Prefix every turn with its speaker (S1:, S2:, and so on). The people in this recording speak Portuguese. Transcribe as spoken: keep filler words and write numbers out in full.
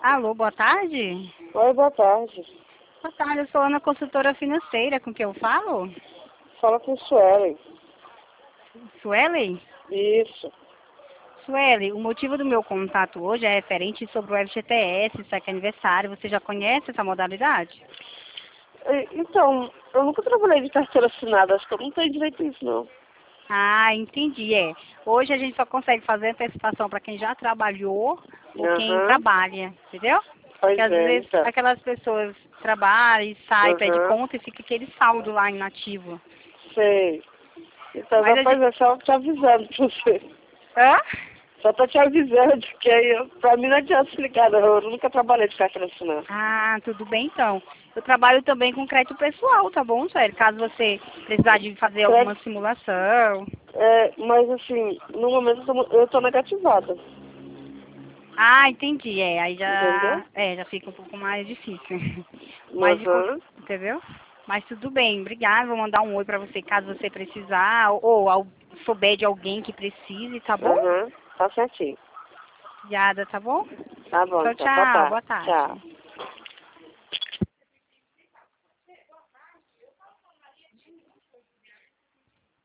S1: Alô, boa tarde?
S2: Oi, boa tarde.
S1: Boa tarde, eu sou Ana, consultora financeira, com quem eu falo?
S2: Fala com Suelen.
S1: Suelen?
S2: Isso.
S1: Suelen, o motivo do meu contato hoje é referente sobre o F G T S, saque aniversário. Você já conhece essa modalidade?
S2: E- Então, eu nunca trabalhei de carteira assinada, acho que eu não tenho direito a isso, não.
S1: Ah, entendi, é. Hoje a gente só consegue fazer antecipação para quem já trabalhou ou quem
S2: Aham.
S1: trabalha, entendeu?
S2: Pois
S1: Porque às
S2: é,
S1: vezes
S2: então.
S1: aquelas pessoas trabalham e saem, pede
S2: Aham.
S1: conta e fica aquele saldo lá inativo.
S2: Sei. Então,
S1: Mas a
S2: depois
S1: gente...
S2: é só te avisando pra você.
S1: Hã?
S2: Só tô te avisando, que aí eu, pra mim não adianta explicar, não. Eu nunca trabalhei de carteira assinada.
S1: Ah, tudo bem então. Eu trabalho também com crédito pessoal, tá bom, sério? Caso você precisar de fazer alguma
S2: Crédito,
S1: simulação.
S2: é, mas assim, no momento eu tô, eu tô negativada,
S1: Ah, entendi. É, aí
S2: entendeu?
S1: já, é, já fica um pouco mais difícil. Mas de, qual-
S2: Aham.
S1: entendeu? Mas tudo bem, obrigada. Vou mandar um oi pra você caso você precisar ou, ou al- souber de alguém que precise, tá bom?
S2: Aham. Tá certinho.
S1: Obrigada, tá bom?
S2: Tá bom,
S1: Tchau,
S2: então. Boa
S1: tchau.
S2: tarde.
S1: Boa tarde.
S2: Tchau.